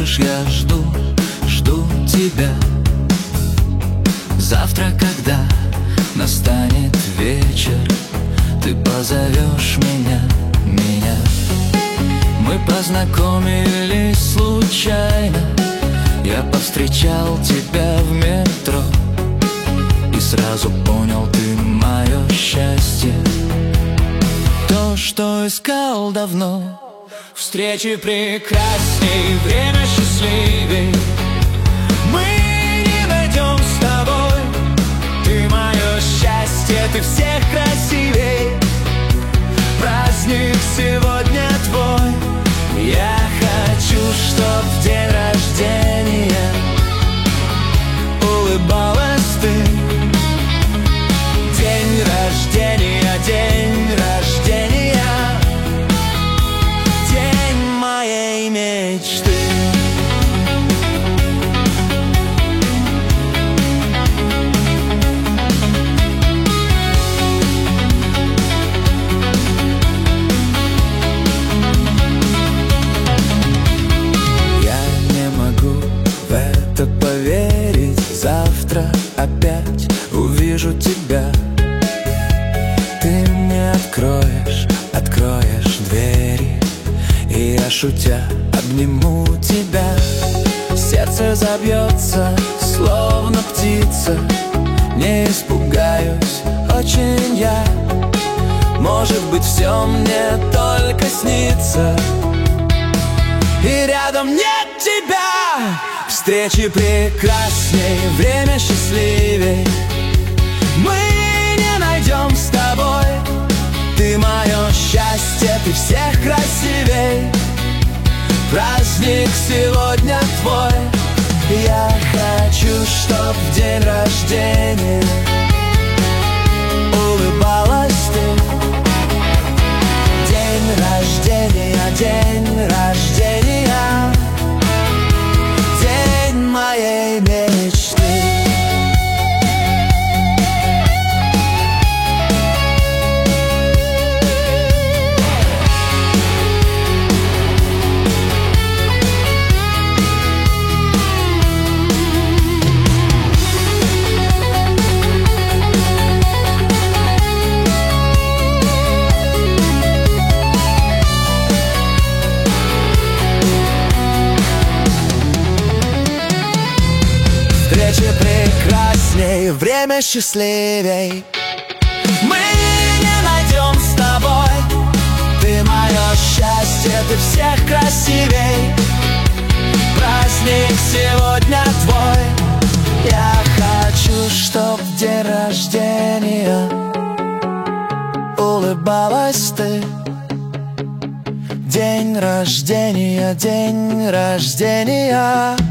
слышишь, я жду тебя. Завтра, когда настанет вечер, ты позовешь меня. Мы познакомились случайно, я повстречал тебя в метро и сразу понял, ты мое счастье, то, что искал давно. Встречи прекрасней, время счастливей мы не найдем с тобой. Ты мое счастье, ты всех красивей. Праздник сегодня твой. Я хочу, чтоб в день рождения улыбалась ты. День рождения, день рождения, день моей мечты. Поверить, завтра опять увижу тебя. Ты мне откроешь двери, и я, шутя, обниму тебя. Сердце забьется, словно птица. Не испугаюсь очень я. Может быть, все мне только снится, и рядом нет тебя. Встречи прекрасней, время счастливей мы не найдем с тобой. Ты мое счастье, ты всех красивей. Праздник сегодня твой. Я хочу, чтоб в день рождения улыбалась ты. День рождения, день рождения, день моей мечты. Встречи прекрасней, время счастливей мы не найдем с тобой. Ты мое счастье, ты всех красивей. Праздник сегодня твой. Я хочу, чтоб в день рождения улыбалась ты. День рождения, день рождения,